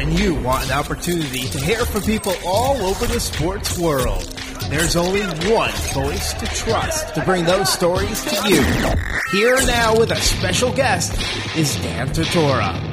When you want an opportunity to hear from people all over the sports world, there's only one voice to trust to bring those stories to you. Here now with a special guest is Dan Tortora.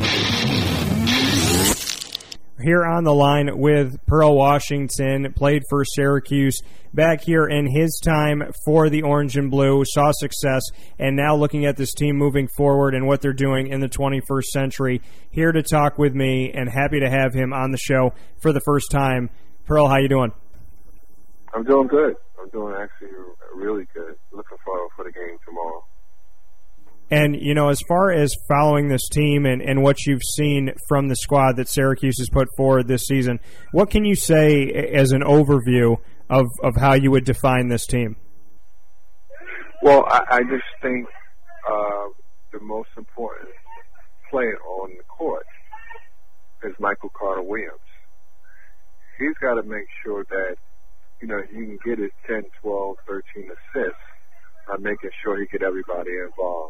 Here on the line with Pearl Washington, played for Syracuse, back here in his time for the Orange and Blue, saw success, and now looking at this team moving forward and what they're doing in the 21st century. Here to talk with me, and happy to have him on the show for the first time. Pearl, how you doing? I'm doing good. I'm doing actually really good. Looking forward for the game tomorrow. And, you know, as far as following this team and what you've seen from the squad that Syracuse has put forward this season, what can you say as an overview of how you would define this team? Well, I just think the most important player on the court is Michael Carter-Williams. He's got to make sure that, you know, he can get his 10, 12, 13 assists by making sure he get everybody involved.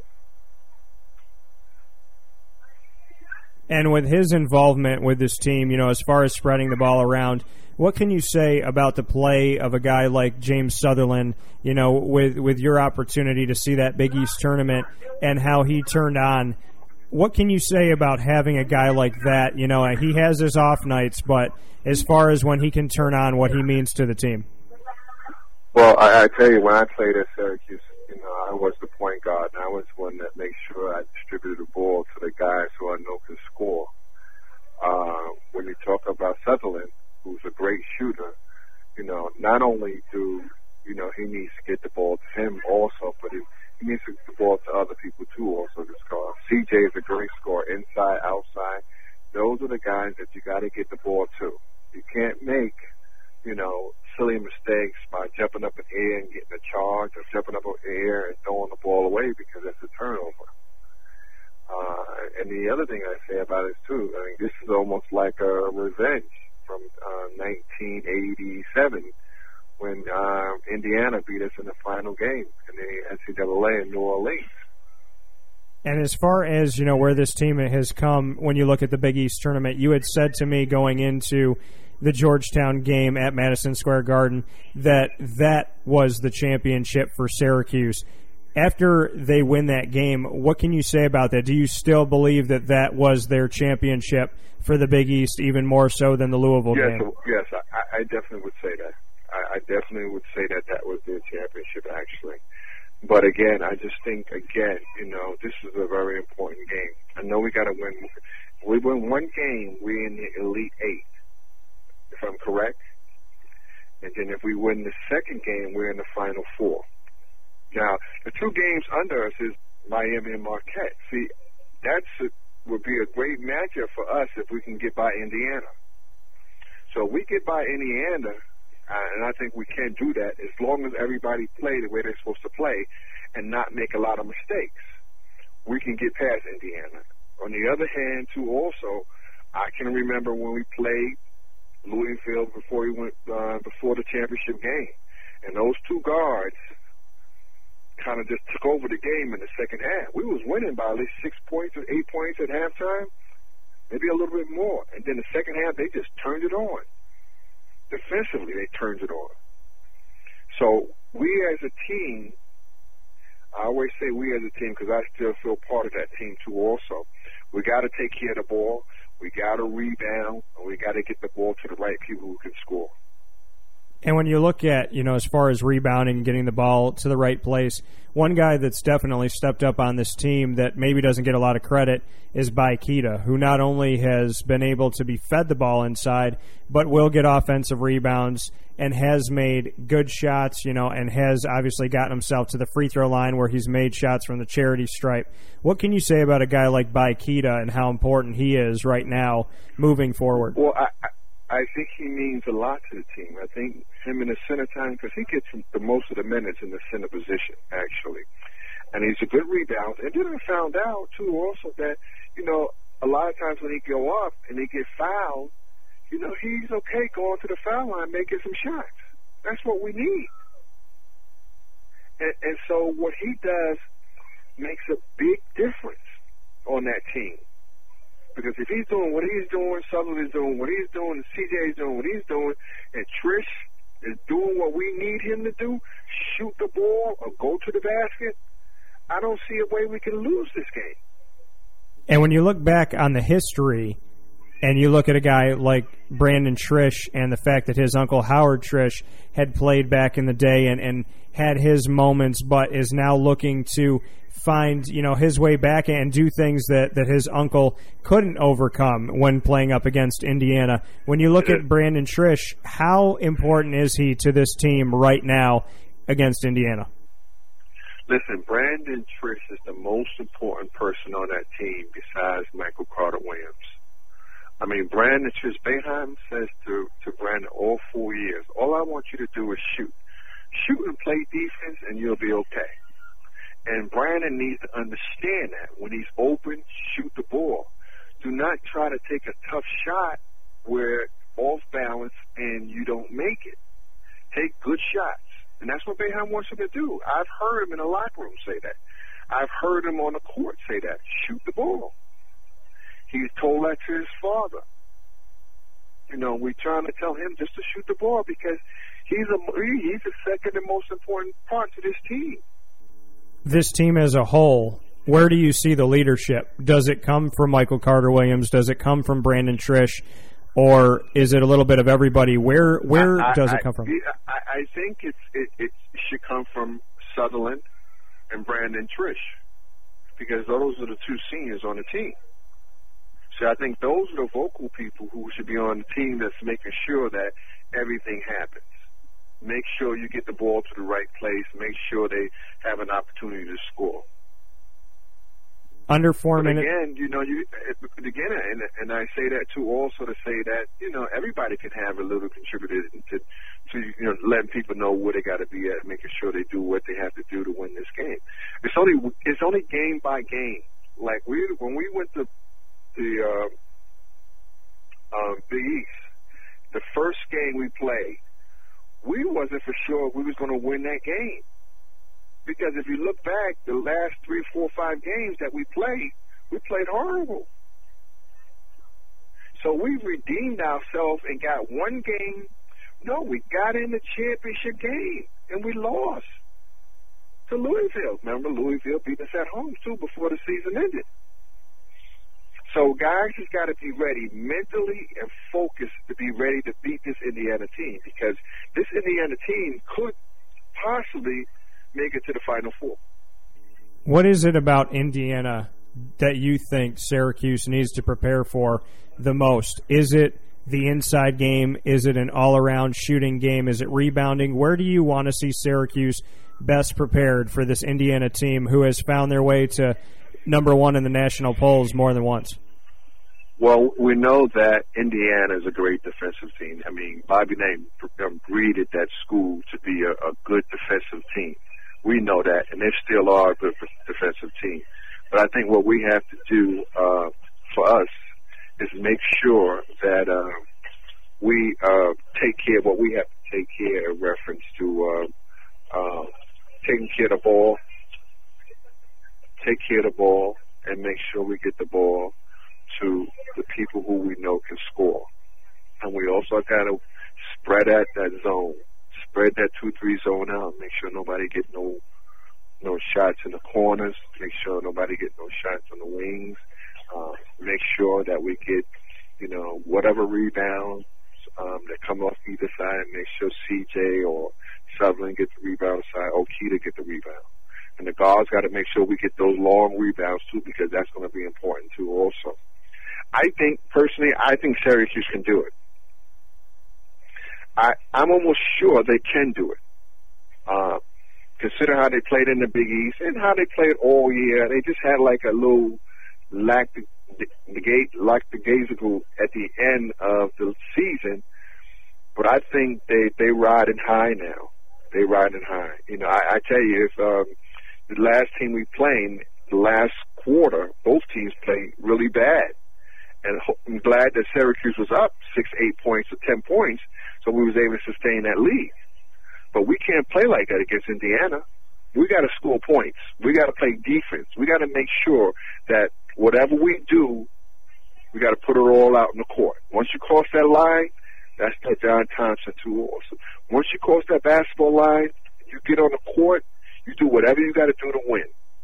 And with his involvement with this team, you know, as far as spreading the ball around, what can you say about the play of a guy like James Sutherland, you know, with your opportunity to see that Big East tournament and how he turned on? What can you say about having a guy like that? You know, he has his off nights, but as far as when he can turn on, what he means to the team? Well, I tell you, when I played at Syracuse, you know, I was the point guard, and I was one that made sure I distributed the ball to the guys who I know can score. When you talk about Sutherland, who's a great shooter, you know, not only do, you know, he needs to get the ball to him also, but he needs to get the ball to other people too also to score. CJ is a great scorer, inside, outside. Those are the guys that you got to get the ball to. You can't make, you know, silly mistakes by jumping up in the air and getting a charge, or jumping up in the air and throwing the ball away, because that's a turnover. And the other thing I say about it too, I mean, this is almost like a revenge from 1987 when Indiana beat us in the final game in the NCAA in New Orleans. And as far as, you know, where this team has come, when you look at the Big East tournament, you had said to me going into the Georgetown game at Madison Square Garden that was the championship for Syracuse. After they win that game, what can you say about that? Do you still believe that was their championship for the Big East, even more so than the Louisville game? Yes, I definitely would say that. I definitely would say that was their championship, actually. But again, I just think, you know, this is a very important game. I know we got to win. We win one game, we're in the Elite Eight, if I'm correct. And then if we win the second game, we're in the Final Four. Now, the two games under us is Miami and Marquette. See, would be a great matchup for us if we can get by Indiana. So we get by Indiana, and I think we can do that as long as everybody play the way they're supposed to play and not make a lot of mistakes. We can get past Indiana. On the other hand, too, also, I can remember when we played Louisville before the championship game, and those two guards kind of just took over the game in the second half. We was winning by at least 6 points or 8 points at halftime, maybe a little bit more. And then the second half, they just turned it on. Defensively, they turned it on. So we as a team, I always say we as a team because I still feel part of that team too also. We got to take care of the ball. We got to rebound. And we got to get the ball to the right people who can score. And when you look at, you know, as far as rebounding and getting the ball to the right place, one guy that's definitely stepped up on this team that maybe doesn't get a lot of credit is Baikita, who not only has been able to be fed the ball inside, but will get offensive rebounds and has made good shots, you know, and has obviously gotten himself to the free throw line where he's made shots from the charity stripe. What can you say about a guy like Baikita and how important he is right now moving forward? Well, I think he means a lot to the team. I think him in the center time, because he gets the most of the minutes in the center position, actually. And he's a good rebounder. And then I found out, too, also that, you know, a lot of times when he go up and he get fouled, you know, he's okay going to the foul line making some shots. That's what we need. And so what he does makes a big difference on that team. Because if he's doing what he's doing, Sutherland is doing what he's doing, CJ is doing what he's doing, and Trish is doing what we need him to do, shoot the ball or go to the basket, I don't see a way we can lose this game. And when you look back on the history and you look at a guy like Brandon Trish and the fact that his uncle Howard Trish had played back in the day and had his moments but is now looking to find, his way back and do things that his uncle couldn't overcome when playing up against Indiana. When you look at Brandon Trish, how important is he to this team right now against Indiana? Listen, Brandon Trish is the most important person on that team besides Michael Carter-Williams. I mean, Brandon Trish, Boeheim says to Brandon all 4 years, all I want you to do is shoot. Shoot and play defense and you'll be okay. And Brandon needs to understand that. When he's open, shoot the ball. Do not try to take a tough shot where off balance and you don't make it. Take good shots. And that's what Boeheim wants him to do. I've heard him in the locker room say that. I've heard him on the court say that. Shoot the ball. He's told that to his father. We're trying to tell him just to shoot the ball because he's the second and most important part to this team. This team as a whole, where do you see the leadership? Does it come from Michael Carter-Williams? Does it come from Brandon Trish? Or is it a little bit of everybody? Where does it come from? I think it should come from Sutherland and Brandon Trish because those are the two seniors on the team. So I think those are the vocal people who should be on the team that's making sure that everything happens. Make sure you get the ball to the right place. Make sure they have an opportunity to score. Under 4 minutes. Again, and I say that too also to say that, everybody can have a little contributor to letting people know where they got to be at, making sure they do what they have to do to win this game. It's only game by game. Like when we went to the Big East, the first game we played, we wasn't for sure we was going to win that game. Because if you look back, the last 3, 4, 5 games that we played horrible. So we redeemed ourselves and got one game. No, we got in the championship game, and we lost to Louisville. Remember, Louisville beat us at home, too, before the season ended. So guys just got to be ready mentally and focused to be ready to beat this Indiana team because this Indiana team could possibly make it to the Final Four. What is it about Indiana that you think Syracuse needs to prepare for the most? Is it the inside game? Is it an all-around shooting game? Is it rebounding? Where do you want to see Syracuse best prepared for this Indiana team who has found their way to number one in the national polls more than once? Well, we know that Indiana is a great defensive team. I mean, Bobby Knight breeded that school to be a good defensive team. We know that, and they still are a good defensive team. But I think what we have to do for us is make sure that we take care of what we have to take care of in reference to taking care of the ball, take care of the ball, and make sure we get the ball to the people who we know can score. And we also got to spread out that zone, spread that 2-3 zone out, make sure nobody get no shots in the corners, make sure nobody get no shots on the wings, make sure that we get, whatever rebounds that come off either side, make sure CJ or Sutherland get the rebound side, Okita get the rebound. And the guards got to make sure we get those long rebounds too because that's going to be important too also. I think Syracuse can do it. I'm almost sure they can do it. Consider how they played in the Big East and how they played all year. They just had like a little lackadaisical at the end of the season. But I think they riding high now. They riding high. I tell you, if the last team we played, the last quarter, both teams played really bad. And I'm glad that Syracuse was up 6, 8 points or 10 points, so we was able to sustain that lead. But we can't play like that against Indiana. We got to score points. We got to play defense. We got to make sure that whatever we do, We got to put it all out in the court. Once you cross that line, that's that John Thompson too awesome. Once you cross that basketball line, you get on the court, you do whatever you got to do to win.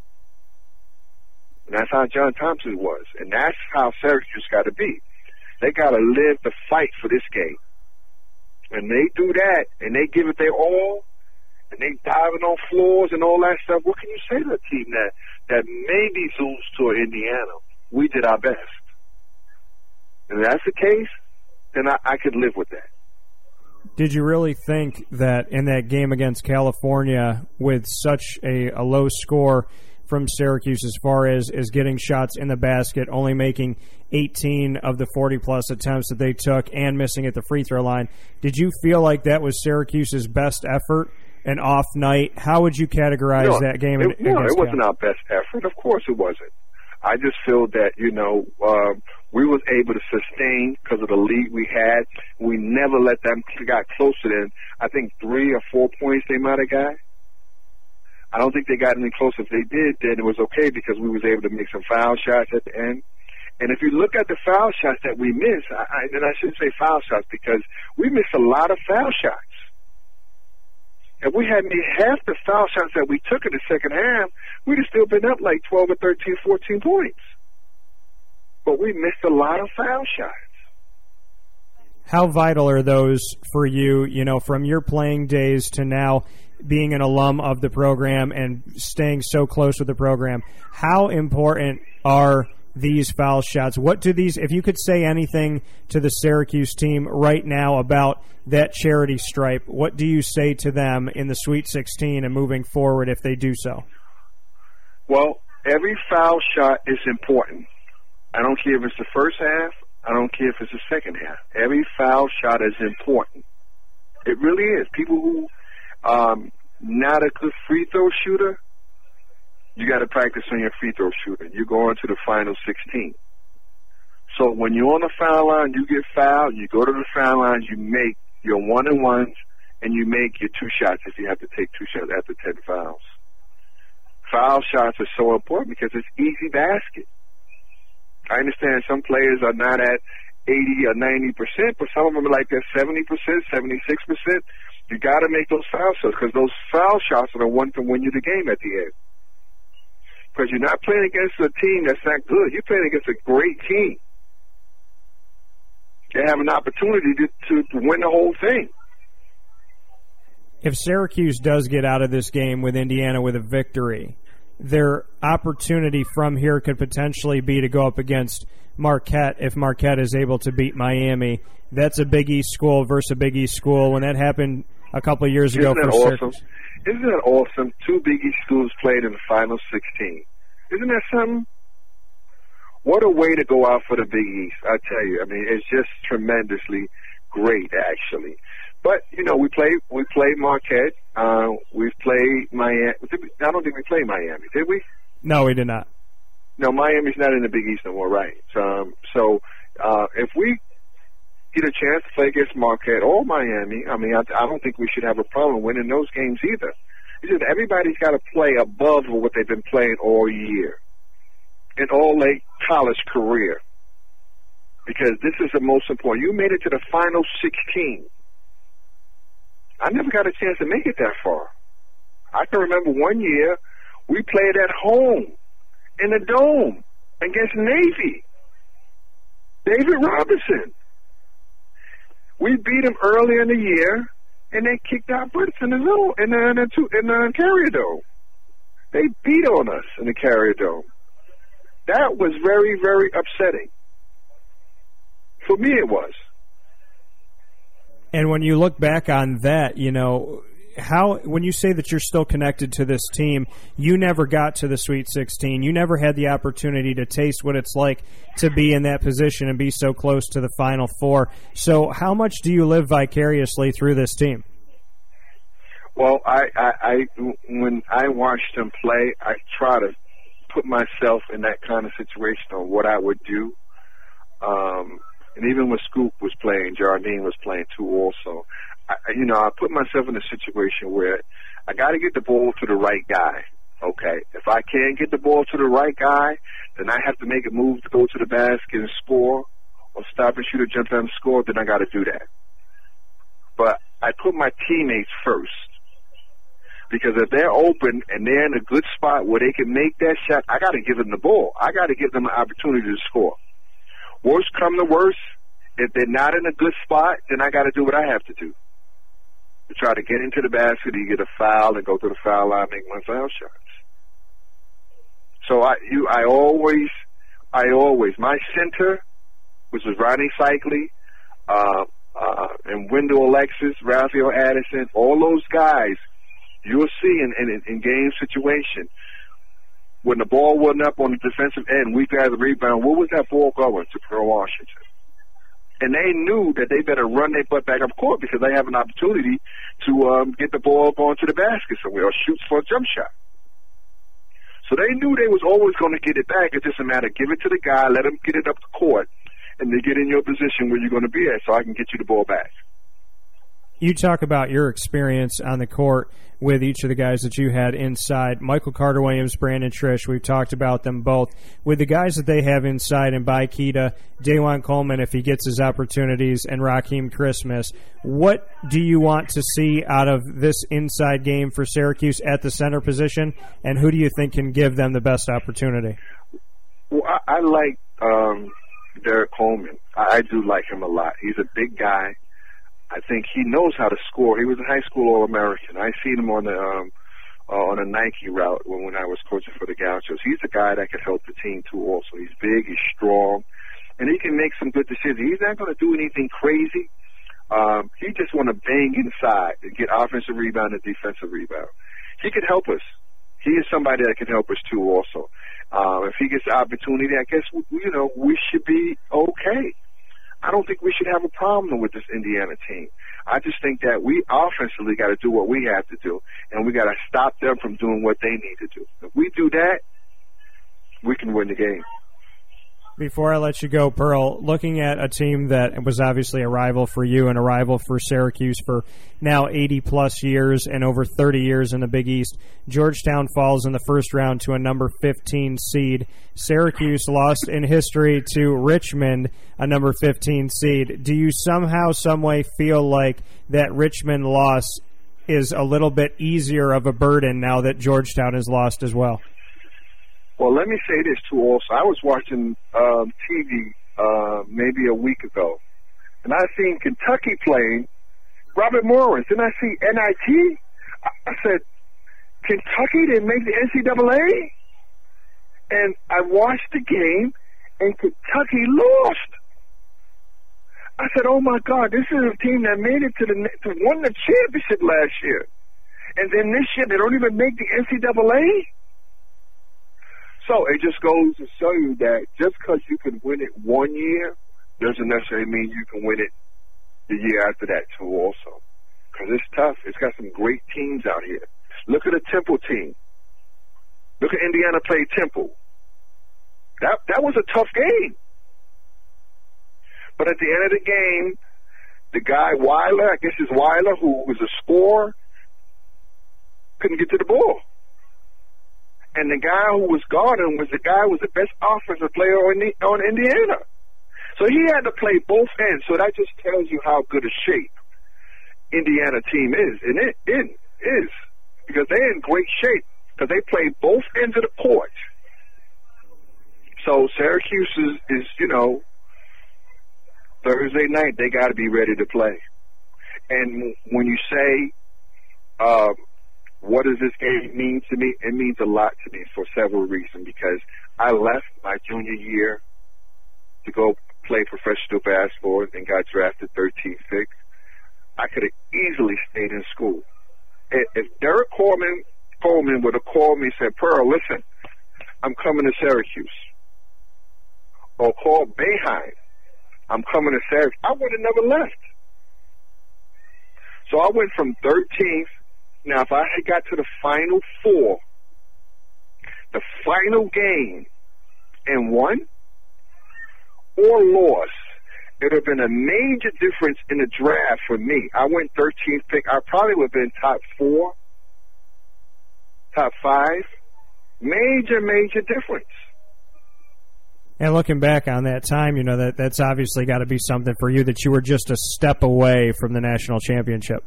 And that's how John Thompson was. And that's how Syracuse got to be. They got to live the fight for this game. And they do that, and they give it their all, and they diving on floors and all that stuff. What can you say to a team that maybe lose to Indiana? We did our best. And if that's the case, then I could live with that. Did you really think that in that game against California, with such a low score from Syracuse as far as getting shots in the basket, only making 18 of the 40-plus attempts that they took and missing at the free throw line, did you feel like that was Syracuse's best effort, an off night? How would you categorize that game? It wasn't our best effort. Of course it wasn't. I just feel that, we was able to sustain because of the lead we had. We never let them got closer than, I think, 3 or 4 points they might have got. I don't think they got any closer. If they did, then it was okay because we was able to make some foul shots at the end. And if you look at the foul shots that we missed, and I shouldn't say foul shots because we missed a lot of foul shots. If we had made half the foul shots that we took in the second half, we'd have still been up like 12 or 13, 14 points. But we missed a lot of foul shots. How vital are those for you, from your playing days to now being an alum of the program and staying so close with the program? How important are these foul shots? What do these, if you could say anything to the Syracuse team right now about that charity stripe, what do you say to them in the Sweet 16 and moving forward if they do so? Well, every foul shot is important. I don't care if it's the first half. I don't care if it's the second half. Every foul shot is important. It really is. People who not a good free throw shooter, you got to practice on your free throw shooting. You're going to the final 16. So when you're on the foul line, you get fouled, you go to the foul line, you make your 1-and-1s, and you make your 2 shots if you have to take 2 shots after 10 fouls. Foul shots are so important because it's easy basket. I understand some players are not at 80 or 90%, but some of them are like that 70%, 76%. You got to make those foul shots because those foul shots are the ones to win you the game at the end. Because you're not playing against a team that's not good. You're playing against a great team. They have an opportunity to win the whole thing. If Syracuse does get out of this game with Indiana with a victory, their opportunity from here could potentially be to go up against Marquette if Marquette is able to beat Miami. That's a Big East school versus a Big East school. When that happened a couple of years ago for Syracuse. Isn't that awesome? 2 Big East schools played in the final 16. Isn't that something? What a way to go out for the Big East, I tell you. I mean, it's just tremendously great, actually. But, we played Marquette. We've played Miami. I don't think we played Miami, did we? No, we did not. No, Miami's not in the Big East no more, right? So if we get a chance to play against Marquette or Miami, I mean, I don't think we should have a problem winning those games either. It's just everybody's got to play above what they've been playing all year in all their college career because this is the most important. You made it to the final 16. I never got a chance to make it that far. I can remember one year we played at home in the Dome against Navy. David Robinson. We beat them early in the year, and they kicked our butts in the Carrier Dome. They beat on us in the Carrier Dome. That was very, very upsetting. For me, it was. And when you look back on that, when you say that you're still connected to this team, you never got to the Sweet 16. You never had the opportunity to taste what it's like to be in that position and be so close to the Final Four. So how much do you live vicariously through this team? Well, I when I watched them play, I try to put myself in that kind of situation on what I would do. And even when Scoop was playing, Jardine was playing too also. I put myself in a situation where I got to get the ball to the right guy. Okay, if I can't get the ball to the right guy, then I have to make a move to go to the basket and score, or stop and shoot a jump and score, then I got to do that. But I put my teammates first. Because if they're open and they're in a good spot where they can make that shot, I got to give them the ball. I got to give them an opportunity to score. Worst come to worst, if they're not in a good spot, then I got to do what I have to do. To try to get into the basket, you get a foul and go to the foul line and make my foul shots. So I always, my center, which was Ronnie Cycli, and Wendell Alexis, Raphael Addison, all those guys, you'll see in game situation, when the ball wasn't up on the defensive end, we got the rebound, where was that ball going? To Pearl Washington. And they knew that they better run their butt back up court because they have an opportunity to get the ball up onto the basket somewhere or shoot for a jump shot. So they knew they was always going to get it back. It's just a matter of give it to the guy, let him get it up the court, and then get in your position where you're going to be at so I can get you the ball back. You talk about your experience on the court with each of the guys that you had inside. Michael Carter-Williams, Brandon Triche, we've talked about them both. With the guys that they have inside, and by Keita, Dajuan Coleman, if he gets his opportunities, and Raheem Christmas, what do you want to see out of this inside game for Syracuse at the center position, and who do you think can give them the best opportunity? Well, I like Derek Coleman. I do like him a lot. He's a big guy. I think he knows how to score. He was a high school All-American. I seen him on a Nike route when I was coaching for the Gauchos. He's a guy that can help the team too also. He's big, he's strong, and he can make some good decisions. He's not going to do anything crazy. He just want to bang inside and get offensive rebound and defensive rebound. He could help us. He is somebody that can help us too also. If he gets the opportunity, I guess, we should be okay. I don't think we should have a problem with this Indiana team. I just think that we offensively got to do what we have to do, and we got to stop them from doing what they need to do. If we do that, we can win the game. Before I let you go, Pearl, looking at a team that was obviously a rival for you and a rival for Syracuse for now 80-plus years and over 30 years in the Big East, Georgetown falls in the first round to a number 15 seed. Syracuse lost in history to Richmond, a number 15 seed. Do you somehow, some way feel like that Richmond loss is a little bit easier of a burden now that Georgetown has lost as well? Well, let me say this, too, also. I was watching TV maybe a week ago, and I seen Kentucky playing Robert Morris. Then I see NIT. I said, Kentucky didn't make the NCAA? And I watched the game, and Kentucky lost. I said, oh, my God, this is a team that made it to won the championship last year. And then this year, they don't even make the NCAA? So it just goes to show you that just because you can win it one year doesn't necessarily mean you can win it the year after that too also. Because it's tough. It's got some great teams out here. Look at the Temple team. Look at Indiana play Temple. That was a tough game. But at the end of the game, the guy Weiler, I guess it's Weiler, who was a scorer, couldn't get to the ball. And the guy who was guarding was the guy who was the best offensive player on Indiana. So he had to play both ends. So that just tells you how good a shape Indiana team is. And it is. Because they're in great shape. Because they play both ends of the court. So Syracuse is Thursday night, they got to be ready to play. And when you say, what does this game mean to me? It means a lot to me for several reasons, because I left my junior year to go play professional basketball and got drafted 13th pick. I could have easily stayed in school. If Derek Coleman would have called me and said, Pearl, listen, I'm coming to Syracuse. Or called Boeheim, I'm coming to Syracuse, I would have never left. So I went from 13th. Now, if I had got to the Final Four, the final game, and won or lost, it would have been a major difference in the draft for me. I went 13th pick. I probably would have been top 4, top 5. Major, major difference. And looking back on that time, you know, that's obviously got to be something for you that you were just a step away from the national championship.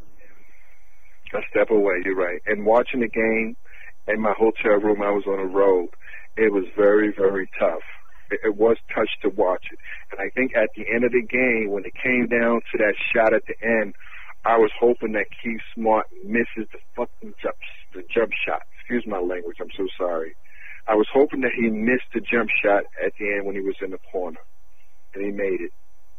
A step away, you're right. And watching the game in my hotel room, I was on the road. It was very, very tough. It was tough to watch it. And I think at the end of the game, when it came down to that shot at the end, I was hoping that Keith Smart misses the fucking jump shot. Excuse my language. I'm so sorry. I was hoping that he missed the jump shot at the end when he was in the corner, and he made it.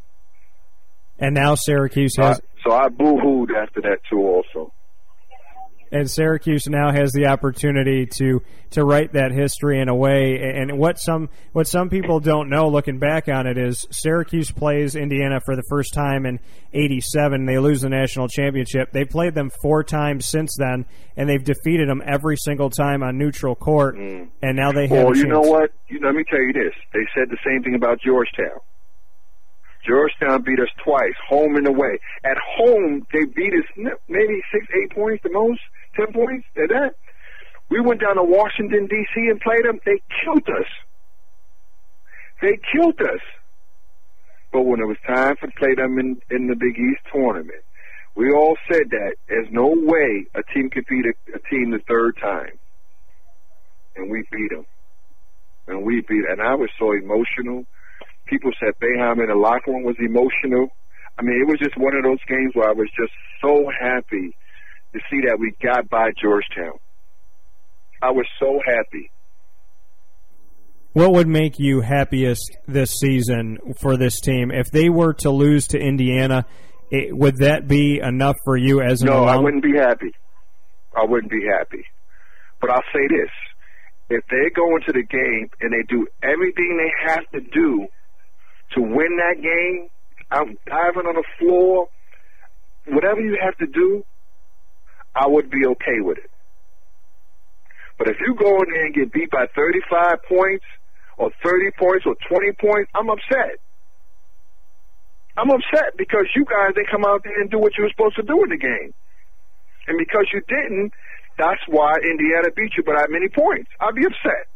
And now Syracuse has... So I boo-hooed after that, too, also. And Syracuse now has the opportunity to write that history in a way. And what some people don't know, looking back on it, is Syracuse plays Indiana for the first time in '87. They lose the national championship. They played them 4 times since then, and they've defeated them every single time on neutral court. And now they have. Well, you know what? Let me tell you this. They said the same thing about Georgetown. Georgetown beat us twice, home and away. At home, they beat us maybe 6, 8 points the most, 10 points. At that, we went down to Washington, D.C. and played them. They killed us. They killed us. But when it was time to play them in the Big East tournament, we all said that there's no way a team could beat a team the third time. And we beat them. And I was so emotional. People said Boeheim in the locker room was emotional. I mean, it was just one of those games where I was just so happy to see that we got by Georgetown. I was so happy. What would make you happiest this season for this team? If they were to lose to Indiana, would that be enough for you as an alum? No, I wouldn't be happy. I wouldn't be happy. But I'll say this. If they go into the game and they do everything they have to do to win that game, I'm diving on the floor, whatever you have to do, I would be okay with it. But if you go in there and get beat by 35 points or 30 points or 20 points, I'm upset. I'm upset because you guys didn't come out there and do what you were supposed to do in the game. And because you didn't, that's why Indiana beat you by that many points. I'd be upset.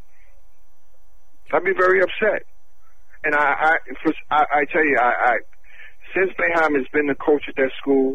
I'd be very upset. And I tell you, since Boeheim has been the coach at that school,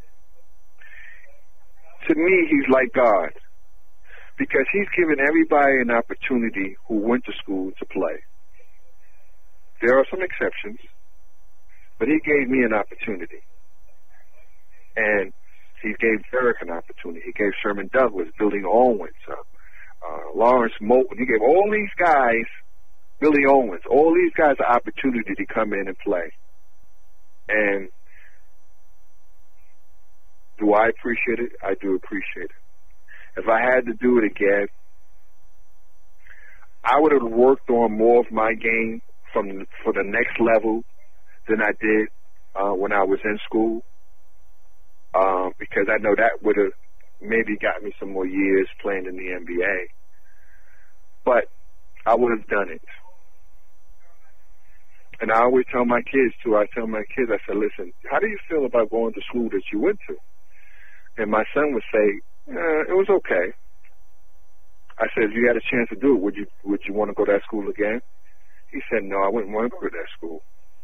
to me, he's like God. Because he's given everybody an opportunity who went to school to play. There are some exceptions, but he gave me an opportunity. And he gave Derek an opportunity. He gave Sherman Douglas, Billy Owens, Lawrence Moulton. He gave all these guys, Billy Owens, all these guys an opportunity to come in and play. And do I appreciate it? I do appreciate it. If I had to do it again, I would have worked on more of my game for the next level than I did when I was in school, because I know that would have maybe got me some more years playing in the NBA. But I would have done it. And I always tell my kids, too, I said, listen, how do you feel about going to school that you went to? And my son would say, it was okay. I said, if you had a chance to do it, would you want to go to that school again? He said, no, I wouldn't want to go to that school.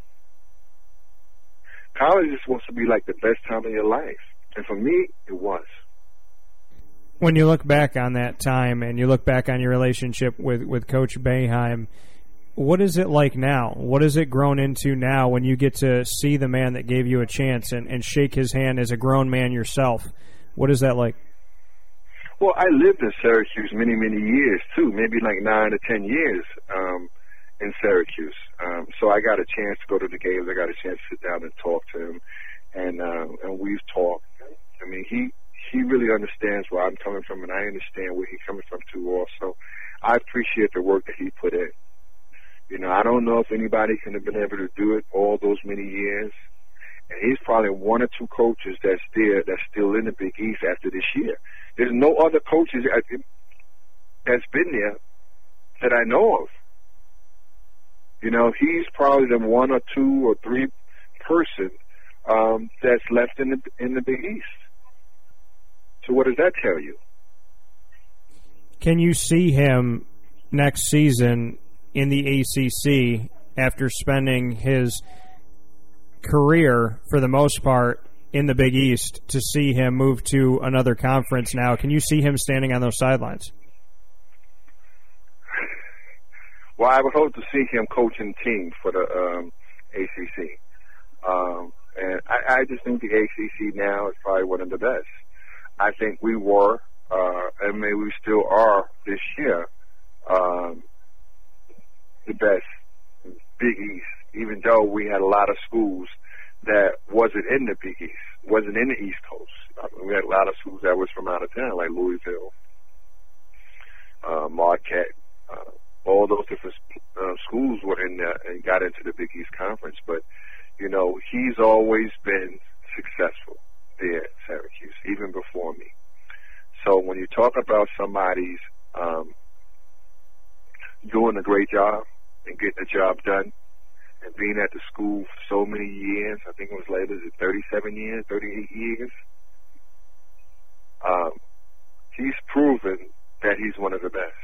College is supposed to be like the best time of your life. And for me, it was. When you look back on that time and you look back on your relationship with Coach Boeheim, what is it like now? What has it grown into now when you get to see the man that gave you a chance and shake his hand as a grown man yourself? What is that like? Well, I lived in Syracuse many, many years, too, maybe like 9 to 10 years in Syracuse. So I got a chance to go to the games. I got a chance to sit down and talk to him, and we've talked. I mean, he really understands where I'm coming from, and I understand where he's coming from, too, also. I appreciate the work that he put in. You know, I don't know if anybody can have been able to do it all those many years. And he's probably one or two coaches that's still in the Big East after this year. There's no other coaches that's been there that I know of. You know, he's probably the one or two or three person that's left in the Big East. So what does that tell you? Can you see him next season in the ACC after spending his career, for the most part, in the Big East, to see him move to another conference now? Can you see him standing on those sidelines? Well, I would hope to see him coaching teams for the ACC. And I just think the ACC now is probably one of the best. I think we were, and maybe we still are this year, the best Big East, even though we had a lot of schools that wasn't in the Big East, wasn't in the East Coast. We had a lot of schools that was from out of town, like Louisville, Marquette. All those different schools were in there and got into the Big East Conference. But, you know, he's always been successful there at Syracuse, even before me. So when you talk about somebody's doing a great job and getting the job done and being at the school for so many years, I think it was later, 37 years, 38 years, he's proven that he's one of the best.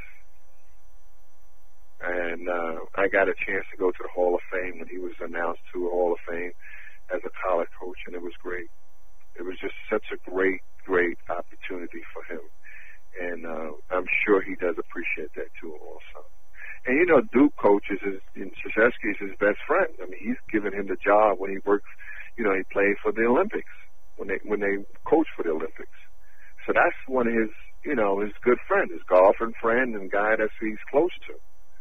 And I got a chance to go to the Hall of Fame when he was announced to the Hall of Fame as a college coach, and it was great. It was just such a great, great opportunity for him. And I'm sure he does appreciate that too also. And, you know, Duke coaches, Krzyzewski is his best friend. I mean, he's given him the job when he worked, you know, he played for the Olympics, when they coached for the Olympics. So that's one of his, you know, his good friend, his golfing friend and guy that he's close to.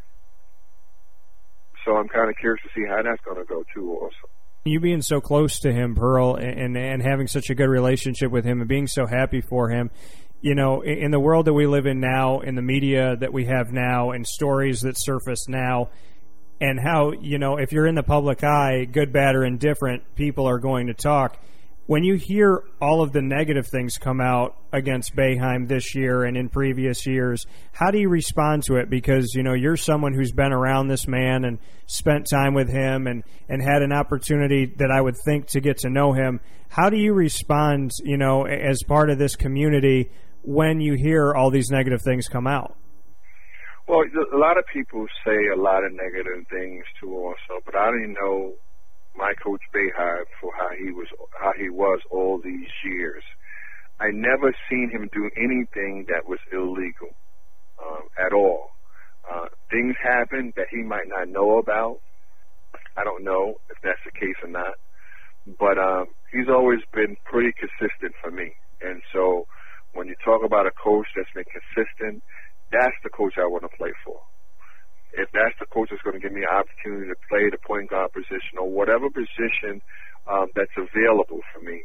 So I'm kind of curious to see how that's going to go too also. You being so close to him, Pearl, and having such a good relationship with him and being so happy for him, you know, in the world that we live in now, in the media that we have now, and stories that surface now, and how, you know, if you're in the public eye, good, bad, or indifferent, people are going to talk. When you hear all of the negative things come out against Boeheim this year and in previous years, how do you respond to it? Because, you know, you're someone who's been around this man and spent time with him and had an opportunity that I would think to get to know him. How do you respond, you know, as part of this community when you hear all these negative things come out? Well, a lot of people say a lot of negative things too also, but I didn't know my coach Boeheim for how he was all these years. I never seen him do anything that was illegal at all. Things happen that he might not know about. I don't know if that's the case or not, but he's always been pretty consistent for me. And so when you talk about a coach that's been consistent, that's the coach I want to play for. If that's the coach that's going to give me an opportunity to play the point guard position or whatever position that's available for me,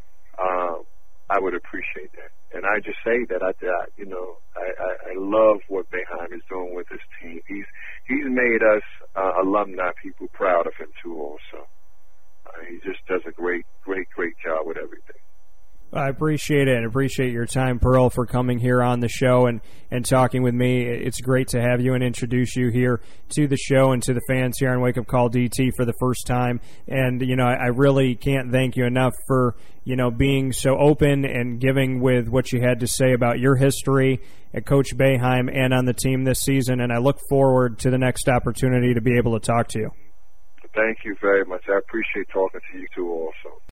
I would appreciate that. And I just say that I love what Boeheim is doing with his team. He's made us alumni people proud of him too. Also, he just does a great job with everything. I appreciate it and appreciate your time, Pearl, for coming here on the show and talking with me. It's great to have you and introduce you here to the show and to the fans here on Wake Up Call DT for the first time. And, you know, I really can't thank you enough for, you know, being so open and giving with what you had to say about your history at Coach Boeheim and on the team this season. And I look forward to the next opportunity to be able to talk to you. Thank you very much. I appreciate talking to you too also.